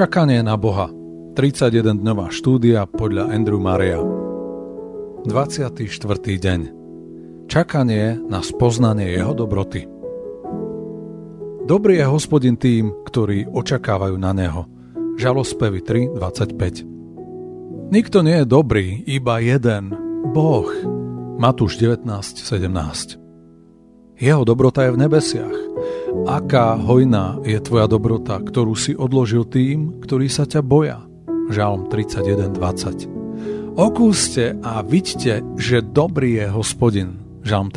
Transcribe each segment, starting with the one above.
Čakanie na Boha. 31-dňová štúdia podľa Andrew Murraya. 24. deň. Čakanie na spoznanie jeho dobroty. Dobrý je Hospodin tým, ktorí očakávajú na neho. Žalospevy 3.25. Nikto nie je dobrý, iba jeden, Boh. Matúš 19.17. Jeho dobrota je v nebesiach. Aká hojná je tvoja dobrota, ktorú si odložil tým, ktorí sa ťa boja. Žalm 31.20. Okúste a vidte, že dobrý je Hospodin. Žalm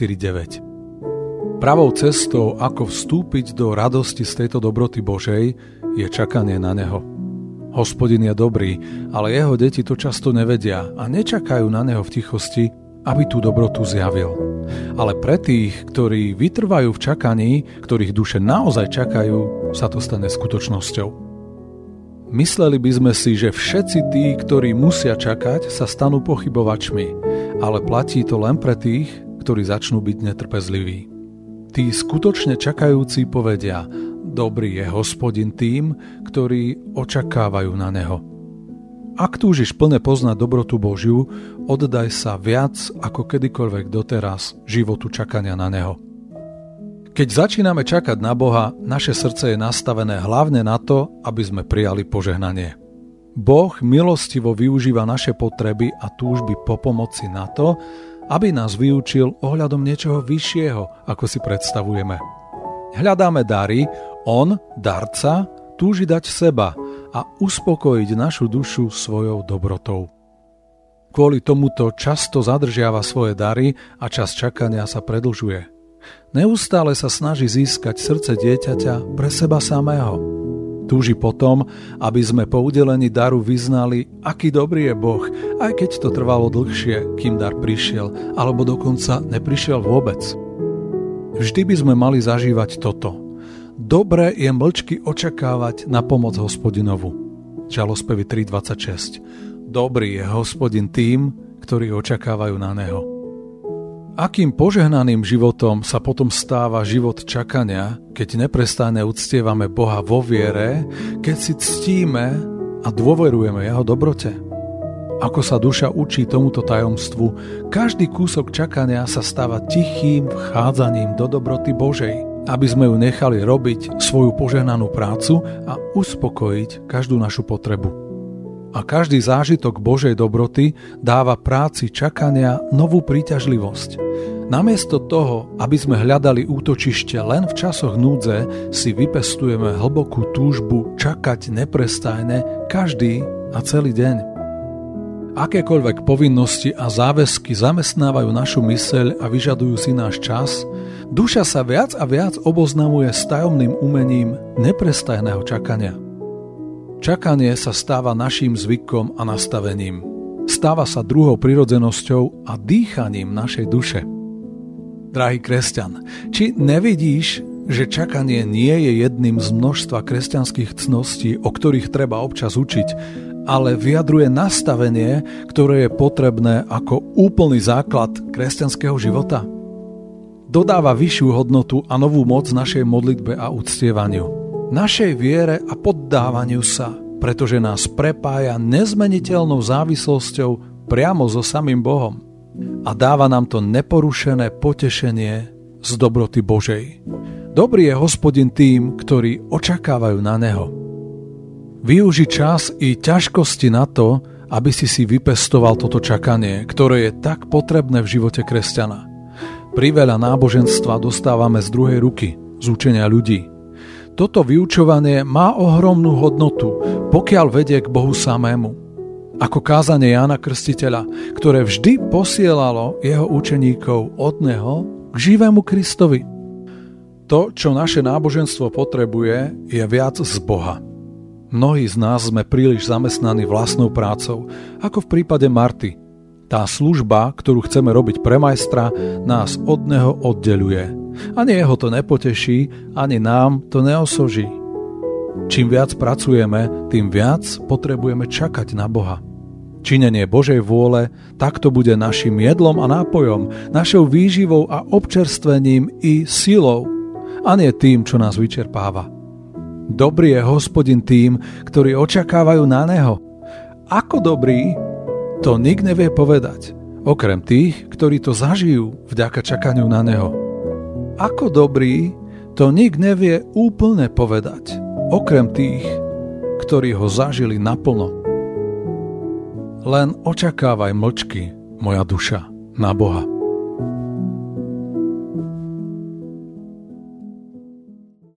34.9. Pravou cestou, ako vstúpiť do radosti z tejto dobroty Božej, je čakanie na Neho. Hospodin je dobrý, ale jeho deti to často nevedia a nečakajú na Neho v tichosti, aby tú dobrotu zjavil. Ale pre tých, ktorí vytrvajú v čakaní, ktorých duše naozaj čakajú, sa to stane skutočnosťou. Mysleli by sme si, že všetci tí, ktorí musia čakať, sa stanú pochybovačmi, ale platí to len pre tých, ktorí začnú byť netrpezliví. Tí skutočne čakajúci povedia: dobrý je Hospodin tým, ktorí očakávajú na Neho. Ak túžiš plne poznať dobrotu Božiu, oddaj sa viac ako kedykoľvek doteraz životu čakania na Neho. Keď začíname čakať na Boha, naše srdce je nastavené hlavne na to, aby sme prijali požehnanie. Boh milostivo využíva naše potreby a túžby po pomoci na to, aby nás vyučil ohľadom niečoho vyššieho, ako si predstavujeme. Hľadáme dary, on, darca, túži dať seba a uspokojiť našu dušu svojou dobrotou. Kvôli tomuto často zadržiava svoje dary a čas čakania sa predlžuje. Neustále sa snaží získať srdce dieťaťa pre seba samého. Túži potom, aby sme po udelení daru vyznali, aký dobrý je Boh, aj keď to trvalo dlhšie, kým dar prišiel, alebo dokonca neprišiel vôbec. Vždy by sme mali zažívať toto. Dobre je mlčky očakávať na pomoc Hospodinovu. Žalospevy 3.26. Dobrý je Hospodin tým, ktorí očakávajú na Neho. Akým požehnaným životom sa potom stáva život čakania, keď neprestáne uctievame Boha vo viere, keď si ctíme a dôverujeme Jeho dobrote? Ako sa duša učí tomuto tajomstvu, každý kúsok čakania sa stáva tichým vchádzaním do dobroty Božej, aby sme ju nechali robiť svoju požehnanú prácu a uspokojiť každú našu potrebu. A každý zážitok Božej dobroty dáva práci čakania novú príťažlivosť. Namiesto toho, aby sme hľadali útočište len v časoch núdze, si vypestujeme hlbokú túžbu čakať neprestajne každý a celý deň. Akékoľvek povinnosti a záväzky zamestnávajú našu myseľ a vyžadujú si náš čas, duša sa viac a viac oboznamuje s tajomným umením neprestajného čakania. Čakanie sa stáva naším zvykom a nastavením. Stáva sa druhou prirodzenosťou a dýchaním našej duše. Drahý kresťan, či nevidíš, že čakanie nie je jedným z množstva kresťanských cností, o ktorých treba občas učiť, ale vyjadruje nastavenie, ktoré je potrebné ako úplný základ kresťanského života? Dodáva vyššiu hodnotu a novú moc našej modlitbe a uctievaniu, našej viere a poddávaniu sa, pretože nás prepája nezmeniteľnou závislosťou priamo so samým Bohom a dáva nám to neporušené potešenie z dobroty Božej. Dobrý je Hospodin tým, ktorí očakávajú na Neho. Využi čas i ťažkosti na to, aby si vypestoval toto čakanie, ktoré je tak potrebné v živote kresťana. Priveľa náboženstva dostávame z druhej ruky, z učenia ľudí. Toto vyučovanie má ohromnú hodnotu, pokiaľ vedie k Bohu samému. Ako kázanie Jána Krstiteľa, ktoré vždy posielalo jeho učeníkov od Neho k živému Kristovi. To, čo naše náboženstvo potrebuje, je viac z Boha. Mnohí z nás sme príliš zamestnaní vlastnou prácou, ako v prípade Marty. Tá služba, ktorú chceme robiť pre majstra, nás od Neho oddeľuje. Ani jeho to nepoteší, ani nám to neosoží. Čím viac pracujeme, tým viac potrebujeme čakať na Boha. Činenie Božej vôle takto bude našim jedlom a nápojom, našou výživou a občerstvením i silou, a nie tým, čo nás vyčerpáva. Dobrý je Hospodin tým, ktorí očakávajú na neho. Ako dobrý, to nik nevie povedať, okrem tých, ktorí to zažijú vďaka čakaniu na neho. Ako dobrý, to nik nevie úplne povedať, okrem tých, ktorí ho zažili naplno. Len očakávaj mlčky, moja duša, na Boha.